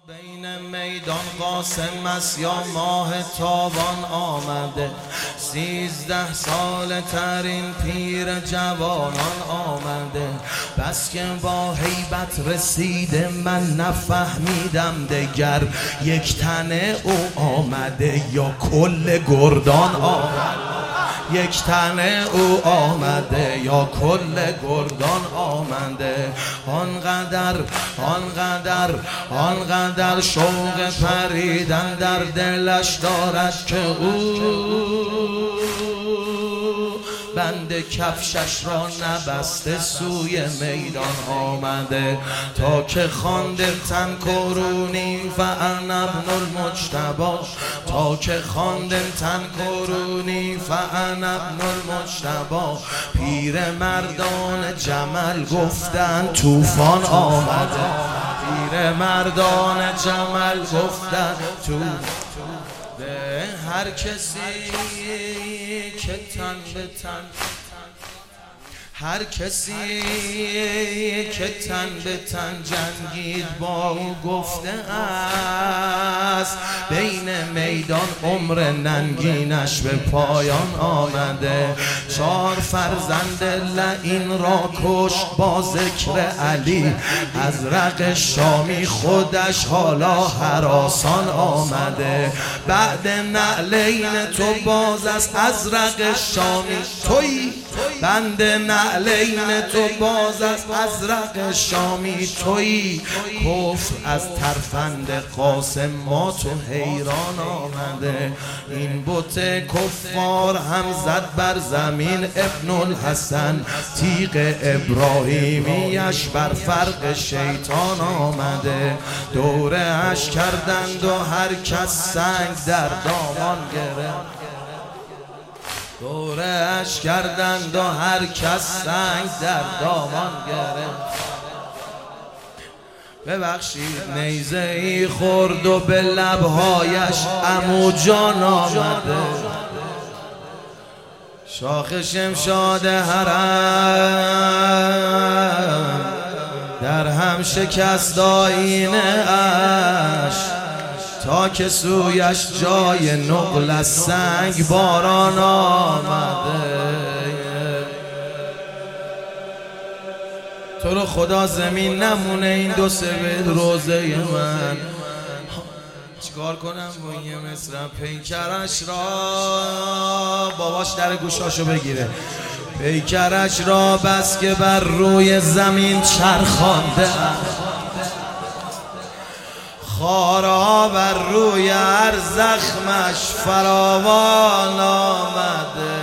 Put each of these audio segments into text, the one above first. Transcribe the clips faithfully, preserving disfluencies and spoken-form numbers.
بین میدان قاسم است یا ماه تابان آمده، سیزده سال ترین پیر جوانان آمده. بس که با هیبت رسیده من نفهمیدم دگر یک تنه او آمده یا کل گردان آمده. یک تنه او آمده یا کل گردان آمده. آنقدر آنقدر آنقدر شوق پریدن در دلش دارد که او بند کفشش را نبسته سوی میدان آمده. تا که خوانده تن کرونی و انا ابن المجتبی، تا که خوانده تن کرونی و انا ابن المجتبی. پیر مردان جمل گفتن طوفان آمده، پیر مردان جمل گفتن طوفان. به هر کسی که تن به تن، هر کسی که تن به تن جنگید با او گفته است بین میدان عمر ننگینش به پایان آمده. چار فرزند لعین را کشت با ذکر علی، ازرق شامی خودش حالا هراسان آمده. بعد نعلین تو باز از ازرق شامی تویی، بند نعلین تو باز از ازرق شامی تویی. کفر از ترفند قاسم ما تو حیران آمده. این بت کفار هم زد بر زمین ابن الحسن، تیغ ابراهیمیش بر فرق شیطان آمده. دوره اش کردند و هر کس سنگ در دامان گرفت، دوره اش کردند و هر کس سنگ در دامان گرفت. ببخشید نیزه ای خورد و به لبهایش عمو جان آمده. شاخ شمشاد حرم در هم شکست آینه اش، تا که سویش جای نقل از سنگ باران آمده. تو رو خدا زمین نمونه این دو سه بیت روزه من. چیکار کنم با این مصرع؟ پیکرش را باباش در گوشاشو بگیره. پیکرش را بس که بر روی زمین چرخانده، خارا بر روی هر زخمش فراوان آمده.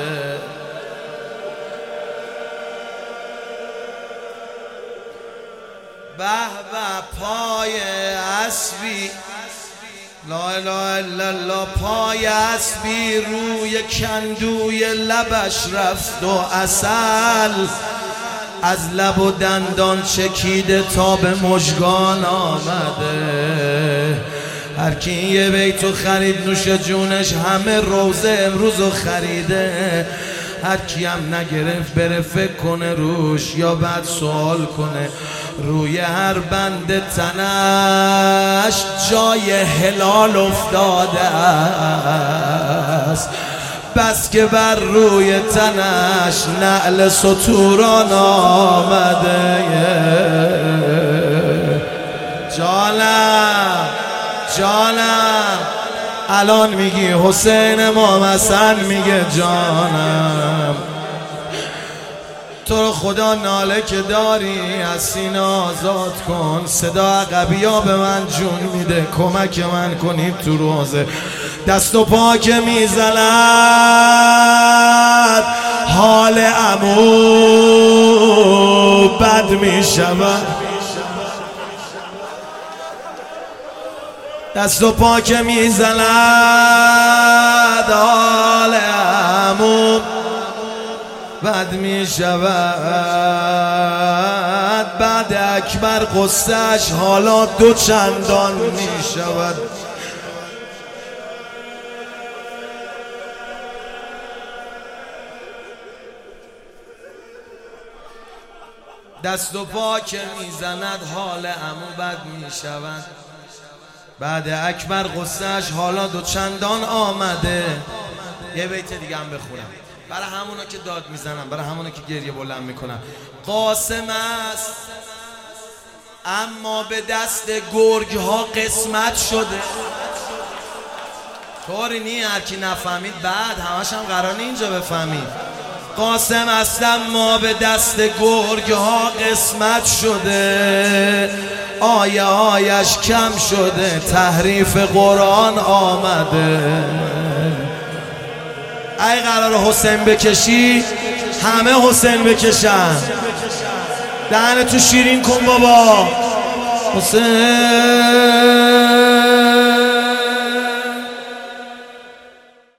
به به پای اسبی، لا اله الا الله، پای اسبی روی کندوی لبش رفت و عسل از لب و دندان چکیده تا به مژگان آمده. هر کی یه بیتو خرید نوش جونش، همه روزه امروزو خریده. هر کی هم نگرفت بره فکر کنه روش، یا بعد سوال کنه. روی هر بند تنش جای هلال افتاده است، بس که بر روی تنش نعل ستوران آمده. جانم جانم الان میگی حسین امام حسن میگه جانم. تو رو خدا ناله که داری از سینه آزاد کن. صدا عقبیا به من جون میده، کمک من کنید تو روزه. دست و پا که میزند حال عمو بد میشود. دست و پا که میزند حال عمو بد می شود. بعد اکبر قصهش حالا دو چندان می شود. دست و پا که میزند حال عمو بد میشود. بعد اکبر قصهش حالا دو چندان آمده. یه بیت دیگه هم بخونم برای همونا که داد میزنم، برای همونا که گریه بلند میکنم. قاسم است اما به دست گرگ ها قسمت شده. طوری نی هر کی نفهمید بعد همش هم قرار اینجا بفهمید. قاسم است اما به دست گرگ ها قسمت شده. آیه آیش کم شده، تحریف قرآن آمده. ای قرار حسین بکشی همه حسین بکشن. دهن تو شیرین کن بابا. حسین